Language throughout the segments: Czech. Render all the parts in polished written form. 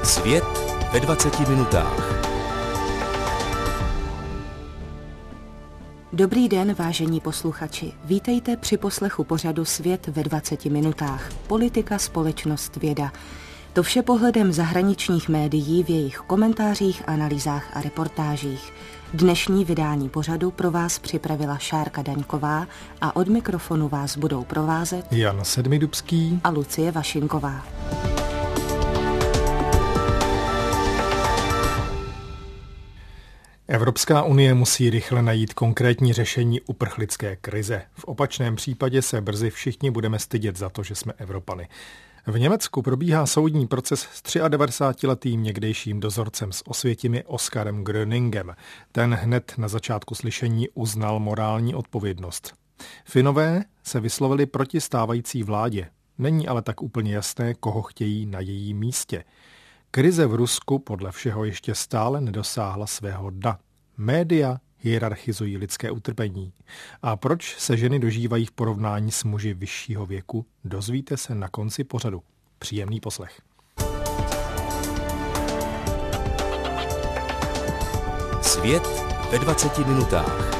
Svět ve 20 minutách. Dobrý den, vážení posluchači. Vítejte při poslechu pořadu Svět ve 20 minutách. Politika, společnost, věda. To vše pohledem zahraničních médií v jejich komentářích, analýzách a reportážích. Dnešní vydání pořadu pro vás připravila Šárka Daňková a od mikrofonu vás budou provázet Jan Sedmidubský a Lucie Vašinková. Evropská unie musí rychle najít konkrétní řešení uprchlické krize. V opačném případě se brzy všichni budeme stydět za to, že jsme Evropany. V Německu probíhá soudní proces s 93letým někdejším dozorcem z Osvětimi Oskarem Gröningem. Ten hned na začátku slyšení uznal morální odpovědnost. Finové se vyslovili proti stávající vládě. Není ale tak úplně jasné, koho chtějí na jejím místě. Krize v Rusku podle všeho ještě stále nedosáhla svého dna. Média hierarchizují lidské utrpení. A proč se ženy dožívají v porovnání s muži vyššího věku, dozvíte se na konci pořadu. Příjemný poslech. Svět ve 20 minutách.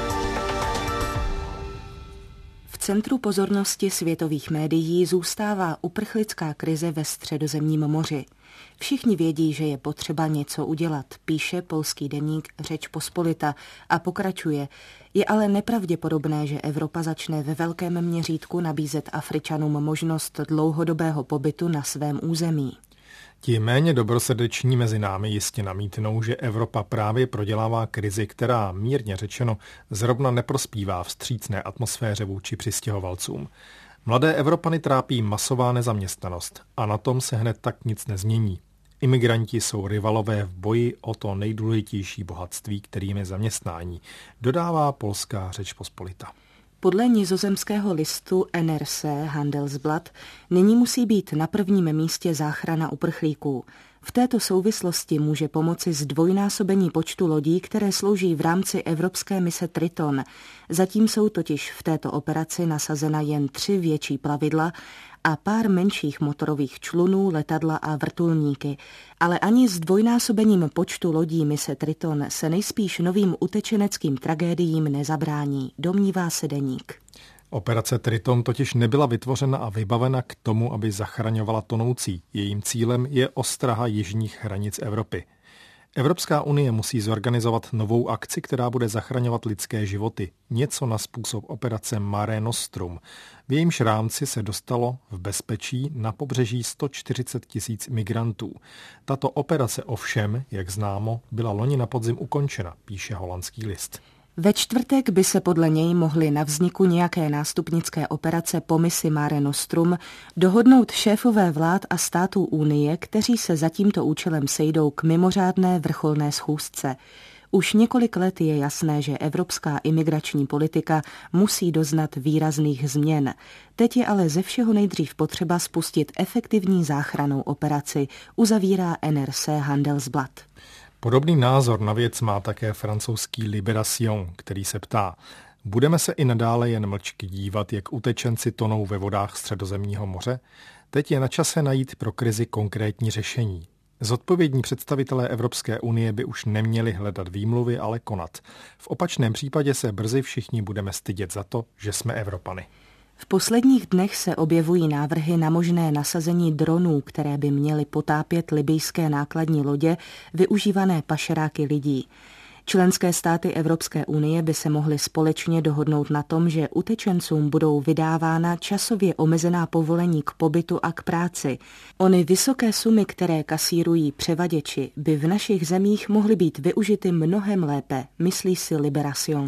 V centru pozornosti světových médií zůstává uprchlická krize ve Středozemním moři. Všichni vědí, že je potřeba něco udělat, píše polský deník Řeč Pospolita a pokračuje. Je ale nepravděpodobné, že Evropa začne ve velkém měřítku nabízet Afričanům možnost dlouhodobého pobytu na svém území. Ti méně dobrosrdeční mezi námi jistě namítnou, že Evropa právě prodělává krizi, která, mírně řečeno, zrovna neprospívá vstřícné atmosféře vůči přistěhovalcům. Mladé Evropany trápí masová nezaměstnanost a na tom se hned tak nic nezmění. Imigranti jsou rivalové v boji o to nejdůležitější bohatství, kterým je zaměstnání, dodává polská Řeč Pospolita. Podle nizozemského listu NRC Handelsblad nyní musí být na prvním místě záchrana uprchlíků. V této souvislosti může pomoci zdvojnásobení počtu lodí, které slouží v rámci evropské mise Triton. Zatím jsou totiž v této operaci nasazena jen 3 větší plavidla a pár menších motorových člunů, letadla a vrtulníky. Ale ani s dvojnásobením počtu lodí mise Triton se nejspíš novým utečeneckým tragédiím nezabrání, domnívá se deník. Operace Triton totiž nebyla vytvořena a vybavena k tomu, aby zachraňovala tonoucí. Jejím cílem je ostraha jižních hranic Evropy. Evropská unie musí zorganizovat novou akci, která bude zachraňovat lidské životy. Něco na způsob operace Mare Nostrum. V jejímž rámci se dostalo v bezpečí na pobřeží 140 000 migrantů. Tato operace ovšem, jak známo, byla loni na podzim ukončena, píše holandský list. Ve čtvrtek by se podle něj mohly na vzniku nějaké nástupnické operace po misi Mare Nostrum dohodnout šéfové vlád a států Unie, kteří se za tímto účelem sejdou k mimořádné vrcholné schůzce. Už několik let je jasné, že evropská imigrační politika musí doznat výrazných změn. Teď je ale ze všeho nejdřív potřeba spustit efektivní záchrannou operaci, uzavírá NRC Handelsblad. Podobný názor na věc má také francouzský Libération, který se ptá: budeme se i nadále jen mlčky dívat, jak utečenci tonou ve vodách Středozemního moře? Teď je na čase najít pro krizi konkrétní řešení. Zodpovědní představitelé Evropské unie by už neměli hledat výmluvy, ale konat. V opačném případě se brzy všichni budeme stydět za to, že jsme Evropany. V posledních dnech se objevují návrhy na možné nasazení dronů, které by měly potápět libyjské nákladní lodě využívané pašeráky lidí. Členské státy Evropské unie by se mohly společně dohodnout na tom, že utečencům budou vydávána časově omezená povolení k pobytu a k práci. Ony vysoké sumy, které kasírují převaděči, by v našich zemích mohly být využity mnohem lépe, myslí si Libération.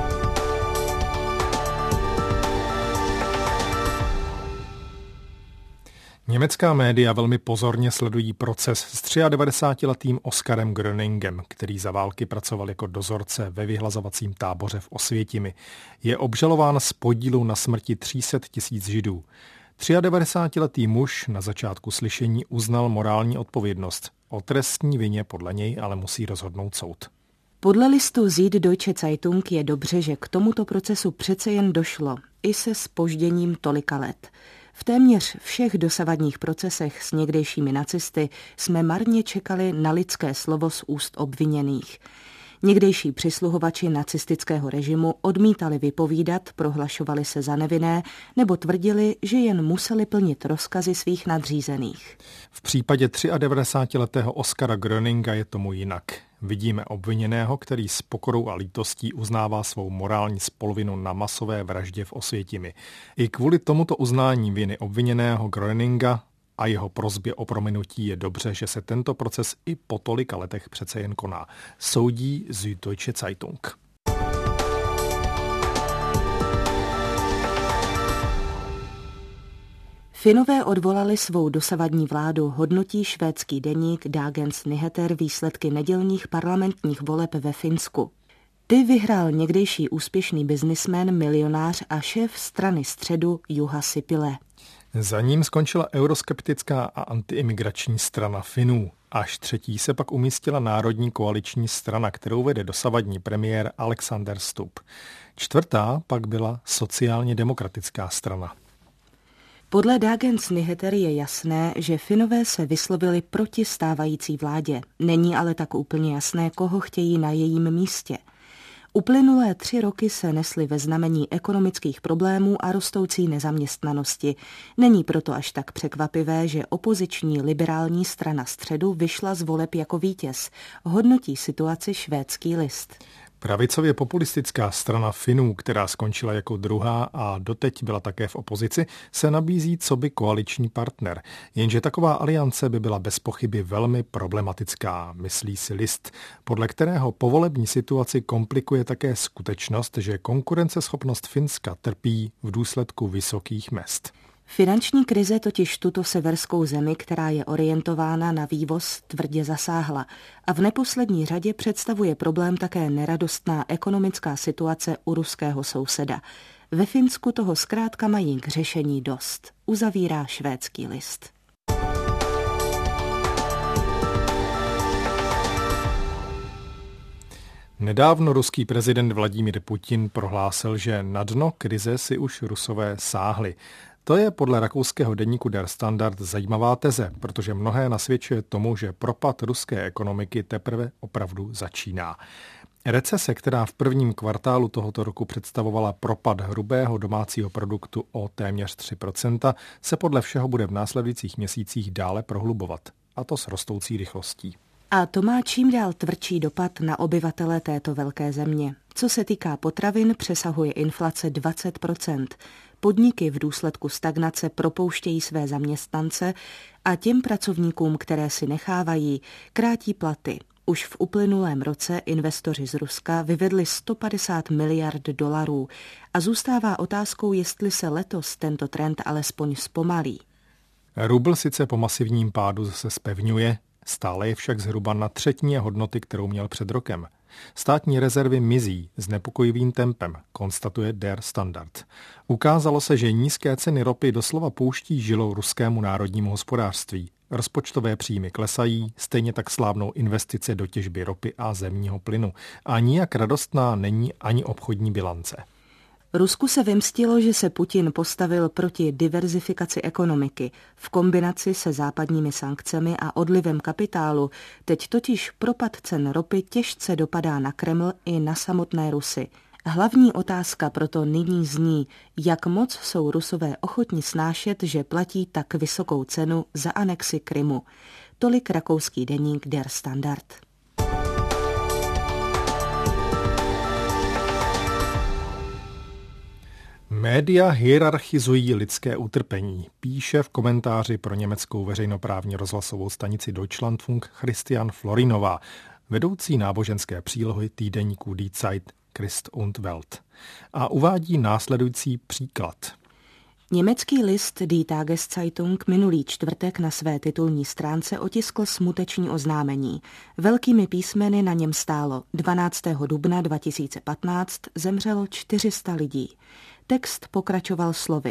Německá média velmi pozorně sledují proces s 93letým Oskarem Gröningem, který za války pracoval jako dozorce ve vyhlazovacím táboře v Osvětimi. Je obžalován z podílu na smrti 300 000 Židů. 93letý muž na začátku slyšení uznal morální odpovědnost. O trestní vině podle něj ale musí rozhodnout soud. Podle listu Süddeutsche Zeitung je dobře, že k tomuto procesu přece jen došlo, i se zpožděním tolika let. V téměř všech dosavadních procesech s někdejšími nacisty jsme marně čekali na lidské slovo z úst obviněných. Někdejší přisluhovači nacistického režimu odmítali vypovídat, prohlašovali se za nevinné nebo tvrdili, že jen museli plnit rozkazy svých nadřízených. V případě 93letého Oskara Gröninga je tomu jinak. Vidíme obviněného, který s pokorou a lítostí uznává svou morální spoluvinu na masové vraždě v Osvětimi. I kvůli tomuto uznání viny obviněného Gröninga a jeho prosbě o prominutí je dobře, že se tento proces i po tolika letech přece jen koná. Soudí Süddeutsche Zeitung. Finové odvolali svou dosavadní vládu, hodnotí švédský deník Dagens Nyheter výsledky nedělních parlamentních voleb ve Finsku. Ty vyhrál někdejší úspěšný biznismen, milionář a šéf strany středu Juha Sipilä. Za ním skončila euroskeptická a antiimigrační strana Finů. Až třetí se pak umístila Národní koaliční strana, kterou vede dosavadní premiér Alexander Stubb. Čtvrtá pak byla sociálně demokratická strana. Podle Dagens Nyheter je jasné, že Finové se vyslovili proti stávající vládě. Není ale tak úplně jasné, koho chtějí na jejím místě. Uplynulé 3 roky se nesly ve znamení ekonomických problémů a rostoucí nezaměstnanosti. Není proto až tak překvapivé, že opoziční liberální strana středu vyšla z voleb jako vítěz. Hodnotí situaci švédský list. Pravicově populistická strana Finů, která skončila jako druhá a doteď byla také v opozici, se nabízí coby koaliční partner. Jenže taková aliance by byla bez pochyby velmi problematická, myslí si list, podle kterého povolební situaci komplikuje také skutečnost, že konkurenceschopnost Finska trpí v důsledku vysokých mezd. Finanční krize totiž tuto severskou zemi, která je orientována na vývoz, tvrdě zasáhla a v neposlední řadě představuje problém také neradostná ekonomická situace u ruského souseda. Ve Finsku toho zkrátka mají k řešení dost, uzavírá švédský list. Nedávno ruský prezident Vladimír Putin prohlásil, že na dno krize si už Rusové sáhli. To je podle rakouského deníku Der Standard zajímavá teze, protože mnohé nasvědčuje tomu, že propad ruské ekonomiky teprve opravdu začíná. Recese, která v prvním kvartálu tohoto roku představovala propad hrubého domácího produktu o téměř 3%, se podle všeho bude v následujících měsících dále prohlubovat, a to s rostoucí rychlostí. A to má čím dál tvrdší dopad na obyvatele této velké země. Co se týká potravin, přesahuje inflace 20%. Podniky v důsledku stagnace propouštějí své zaměstnance a těm pracovníkům, které si nechávají, krátí platy. Už v uplynulém roce investoři z Ruska vyvedli 150 miliard dolarů a zůstává otázkou, jestli se letos tento trend alespoň zpomalí. Rubl sice po masivním pádu se zpevňuje, stále je však zhruba na třetině hodnoty, kterou měl před rokem. Státní rezervy mizí s nepokojivým tempem, konstatuje Der Standard. Ukázalo se, že nízké ceny ropy doslova pouští žilou ruskému národnímu hospodářství. Rozpočtové příjmy klesají, stejně tak slábnou investice do těžby ropy a zemního plynu. A nijak radostná není ani obchodní bilance. Rusku se vymstilo, že se Putin postavil proti diverzifikaci ekonomiky. V kombinaci se západními sankcemi a odlivem kapitálu teď totiž propad cen ropy těžce dopadá na Kreml i na samotné Rusy. Hlavní otázka proto nyní zní, jak moc jsou Rusové ochotni snášet, že platí tak vysokou cenu za anexi Krymu. Tolik rakouský deník Der Standard. Média hierarchizují lidské utrpení, píše v komentáři pro německou veřejnoprávní rozhlasovou stanici Deutschlandfunk Christian Florinová, vedoucí náboženské přílohy týdeníku Die Zeit Christ und Welt. A uvádí následující příklad. Německý list Die Tageszeitung minulý čtvrtek na své titulní stránce otiskl smuteční oznámení. Velkými písmeny na něm stálo: 12. dubna 2015 zemřelo 400 lidí. Text pokračoval slovy: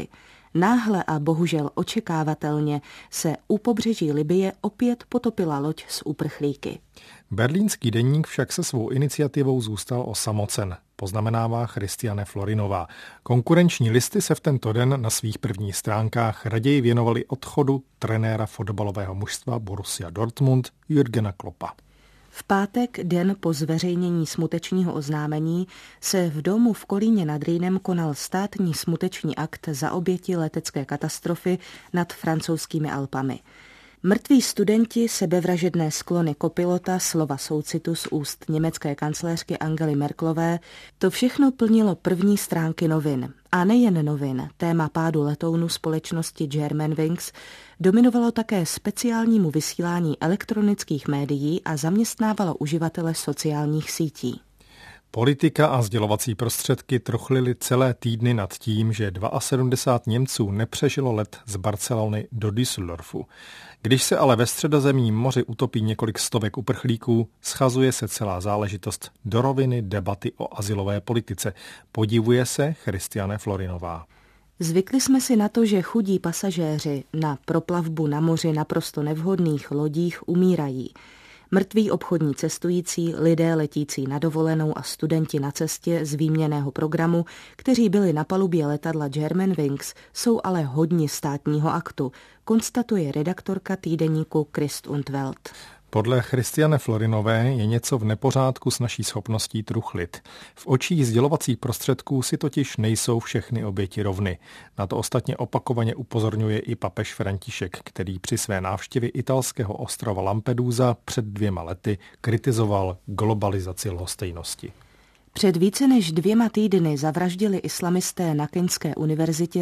Náhle a bohužel očekávatelně se u pobřeží Libye opět potopila loď s uprchlíky. Berlínský deník však se svou iniciativou zůstal osamocen, poznamenává Christiane Florinová. Konkurenční listy se v tento den na svých prvních stránkách raději věnovali odchodu trenéra fotbalového mužstva Borussia Dortmund Jürgena Kloppa. V pátek, den po zveřejnění smutečního oznámení, se v domu v Kolíně nad Rýnem konal státní smuteční akt za oběti letecké katastrofy nad francouzskými Alpami. Mrtví studenti, sebevražedné sklony kopilota, slova soucitu z úst německé kancléřky Angely Merkelové, to všechno plnilo první stránky novin. A nejen novin, téma pádu letounu společnosti Germanwings dominovalo také speciálnímu vysílání elektronických médií a zaměstnávalo uživatele sociálních sítí. Politika a sdělovací prostředky truchlily celé týdny nad tím, že 72 Němců nepřežilo let z Barcelony do Düsseldorfu. Když se ale ve Středozemním moři utopí několik stovek uprchlíků, schazuje se celá záležitost do roviny debaty o azylové politice. Podivuje se Christiane Florinová. Zvykli jsme si na to, že chudí pasažéři na proplavbu na moři naprosto nevhodných lodích umírají. Mrtví obchodní cestující, lidé letící na dovolenou a studenti na cestě z výměnného programu, kteří byli na palubě letadla Germanwings, jsou ale hodni státního aktu, konstatuje redaktorka týdeníku Christ und Welt. Podle Christiane Florinové je něco v nepořádku s naší schopností truchlit. V očích sdělovacích prostředků si totiž nejsou všechny oběti rovny. Na to ostatně opakovaně upozorňuje i papež František, který při své návštěvě italského ostrova Lampedusa před 2 lety kritizoval globalizaci lhostejnosti. Před více než 2 týdny zavraždili islamisté na Keňské univerzitě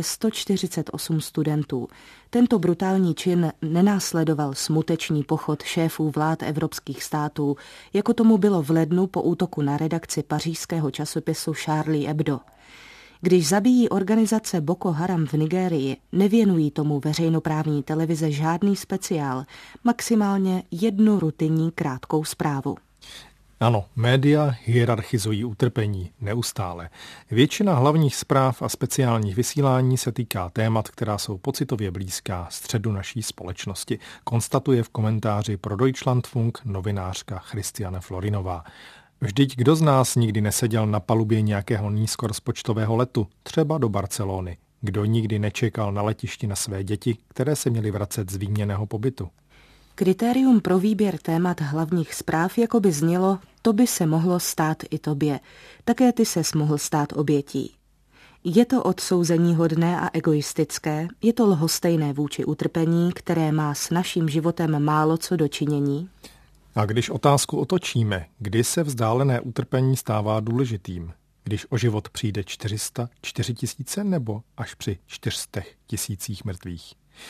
148 studentů. Tento brutální čin nenásledoval smutečný pochod šéfů vlád evropských států, jako tomu bylo v lednu po útoku na redakci pařížského časopisu Charlie Hebdo. Když zabíjí organizace Boko Haram v Nigérii, nevěnují tomu veřejnoprávní televize žádný speciál, maximálně 1 rutinní krátkou zprávu. Ano, média hierarchizují utrpení neustále. Většina hlavních zpráv a speciálních vysílání se týká témat, která jsou pocitově blízká středu naší společnosti, konstatuje v komentáři pro Deutschlandfunk novinářka Christiane Florinová. Vždyť kdo z nás nikdy neseděl na palubě nějakého nízkorozpočtového letu, třeba do Barcelony? Kdo nikdy nečekal na letišti na své děti, které se měly vracet z výměnného pobytu? Kritérium pro výběr témat hlavních zpráv jakoby znělo, to by se mohlo stát i tobě. Také ty ses mohl stát obětí. Je to odsouzeníhodné a egoistické, je to lhostejné vůči utrpení, které má s naším životem málo co dočinění? A když otázku otočíme, kdy se vzdálené utrpení stává důležitým? Když o život přijde 400, 4000 nebo až při 400 000 mrtvých?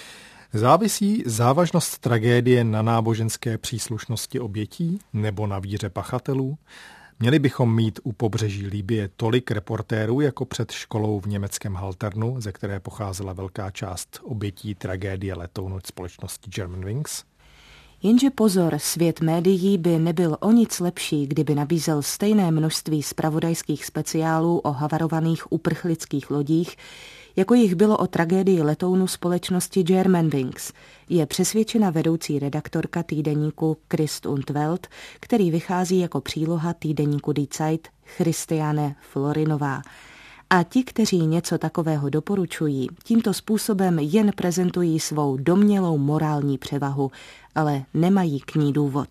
Závisí závažnost tragédie na náboženské příslušnosti obětí nebo na víře pachatelů? Měli bychom mít u pobřeží Libye tolik reportérů jako před školou v německém Halternu, ze které pocházela velká část obětí tragédie letounu společnosti Germanwings? Jenže pozor, svět médií by nebyl o nic lepší, kdyby nabízel stejné množství zpravodajských speciálů o havarovaných uprchlických lodích, jako jich bylo o tragédii letounu společnosti Germanwings, je přesvědčena vedoucí redaktorka týdeníku Christ und Welt, který vychází jako příloha týdeníku Die Zeit, Christiane Florinová. A ti, kteří něco takového doporučují, tímto způsobem jen prezentují svou domnělou morální převahu, ale nemají k ní důvod.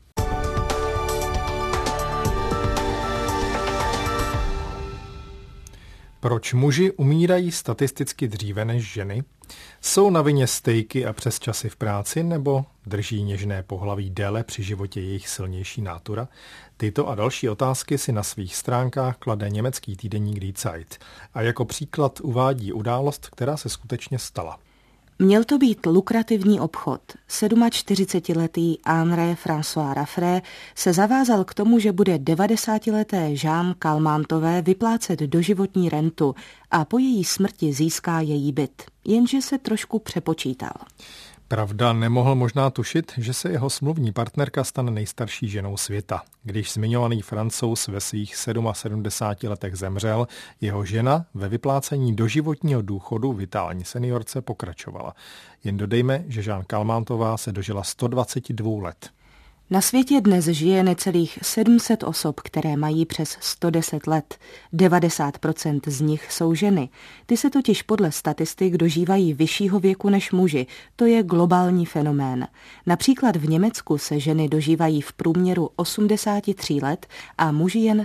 Proč muži umírají statisticky dříve než ženy? Jsou na vině stejky a přesčasy v práci nebo drží něžné pohlaví déle při životě jejich silnější nátura? Tyto a další otázky si na svých stránkách klade německý týdeník Die Zeit a jako příklad uvádí událost, která se skutečně stala. Měl to být lukrativní obchod. 47letý Henri François Raffray se zavázal k tomu, že bude 90leté Jeanne Calmentové vyplácet doživotní rentu a po její smrti získá její byt. Jenže se trošku přepočítal. Pravda, nemohl možná tušit, že se jeho smluvní partnerka stane nejstarší ženou světa. Když zmiňovaný Francouz ve svých 77 letech zemřel, jeho žena ve vyplácení doživotního důchodu vitální seniorce pokračovala. Jen dodejme, že Jeanne Calmentová se dožila 122 let. Na světě dnes žije necelých 700 osob, které mají přes 110 let. 90% z nich jsou ženy. Ty se totiž podle statistik dožívají vyššího věku než muži. To je globální fenomén. Například v Německu se ženy dožívají v průměru 83 let a muži jen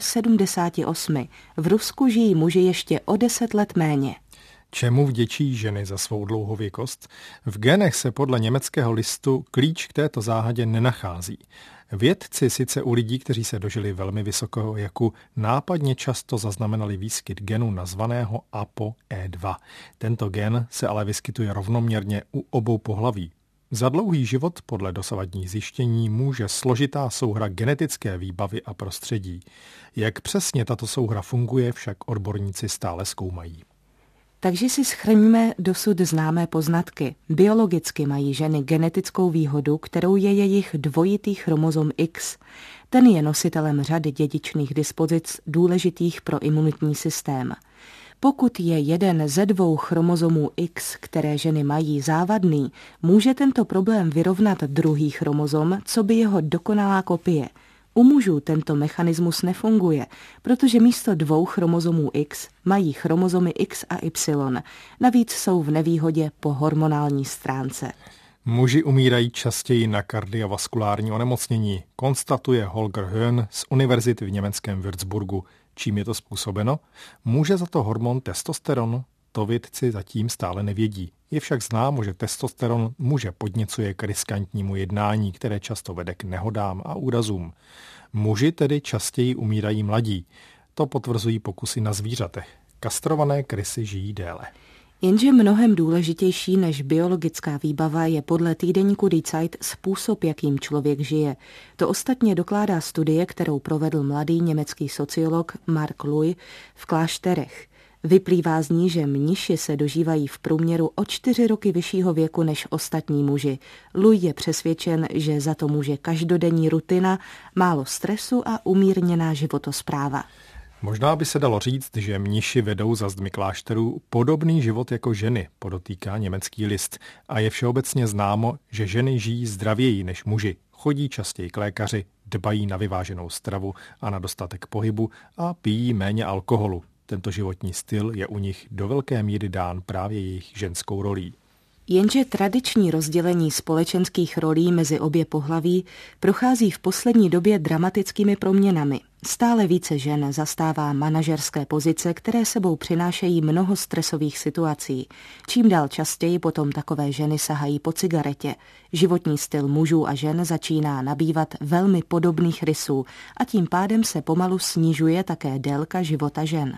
78. V Rusku žijí muži ještě o 10 let méně. Čemu vděčí ženy za svou dlouhověkost? V genech se podle německého listu klíč k této záhadě nenachází. Vědci sice u lidí, kteří se dožili velmi vysokého věku, nápadně často zaznamenali výskyt genu nazvaného ApoE2. Tento gen se ale vyskytuje rovnoměrně u obou pohlaví. Za dlouhý život podle dosavadních zjištění může složitá souhra genetické výbavy a prostředí. Jak přesně tato souhra funguje, však odborníci stále zkoumají. Takže si shrňme dosud známé poznatky. Biologicky mají ženy genetickou výhodu, kterou je jejich dvojitý chromozom X. Ten je nositelem řady dědičných dispozic důležitých pro imunitní systém. Pokud je jeden ze dvou chromozomů X, které ženy mají, závadný, může tento problém vyrovnat druhý chromozom, co by jeho dokonalá kopie. U mužů tento mechanismus nefunguje, protože místo dvou chromozomů X mají chromozomy X a Y. Navíc jsou v nevýhodě po hormonální stránce. Muži umírají častěji na kardiovaskulární onemocnění, konstatuje Holger Höhn z univerzity v německém Würzburgu. Čím je to způsobeno? Může za to hormon testosteron? To vědci zatím stále nevědí. Je však známo, že testosteron muže podněcuje k riskantnímu jednání, které často vede k nehodám a úrazům. Muži tedy častěji umírají mladí. To potvrzují pokusy na zvířatech. Kastrované krysy žijí déle. Jenže mnohem důležitější než biologická výbava je podle týdeníku Die Zeit způsob, jakým člověk žije. To ostatně dokládá studie, kterou provedl mladý německý sociolog Mark Louis v klášterech. Vyplývá z ní, že mniši se dožívají v průměru o 4 roky vyššího věku než ostatní muži. Louis je přesvědčen, že za to může každodenní rutina, málo stresu a umírněná životospráva. Možná by se dalo říct, že mniši vedou za zdmi klášterů podobný život jako ženy, podotýká německý list. A je všeobecně známo, že ženy žijí zdravěji než muži, chodí častěji k lékaři, dbají na vyváženou stravu a na dostatek pohybu a pijí méně alkoholu. Tento životní styl je u nich do velké míry dán právě jejich ženskou rolí. Jenže tradiční rozdělení společenských rolí mezi obě pohlaví prochází v poslední době dramatickými proměnami. Stále více žen zastává manažerské pozice, které sebou přinášejí mnoho stresových situací. Čím dál častěji potom takové ženy sahají po cigaretě. Životní styl mužů a žen začíná nabývat velmi podobných rysů a tím pádem se pomalu snižuje také délka života žen.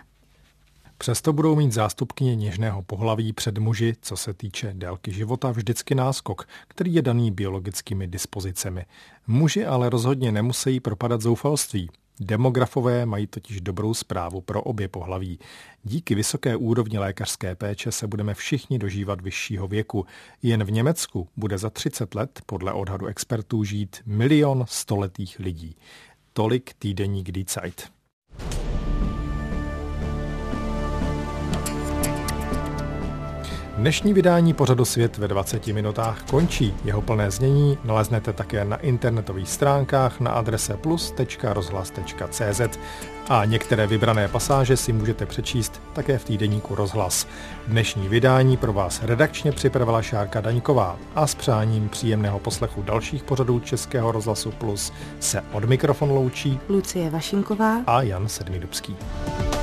Přesto budou mít zástupkyně něžného pohlaví před muži, co se týče délky života, vždycky náskok, který je daný biologickými dispozicemi. Muži ale rozhodně nemusí propadat zoufalství. Demografové mají totiž dobrou zprávu pro obě pohlaví. Díky vysoké úrovni lékařské péče se budeme všichni dožívat vyššího věku. Jen v Německu bude za 30 let podle odhadu expertů žít 1 000 000 stoletých lidí. Tolik týdeník Die Zeit. Dnešní vydání pořadu Svět ve 20 minutách končí. Jeho plné znění naleznete také na internetových stránkách na adrese plus.rozhlas.cz a některé vybrané pasáže si můžete přečíst také v týdeníku Rozhlas. Dnešní vydání pro vás redakčně připravila Šárka Daňková a s přáním příjemného poslechu dalších pořadů Českého rozhlasu Plus se od mikrofonu loučí Lucie Vašinková a Jan Sedmidubský.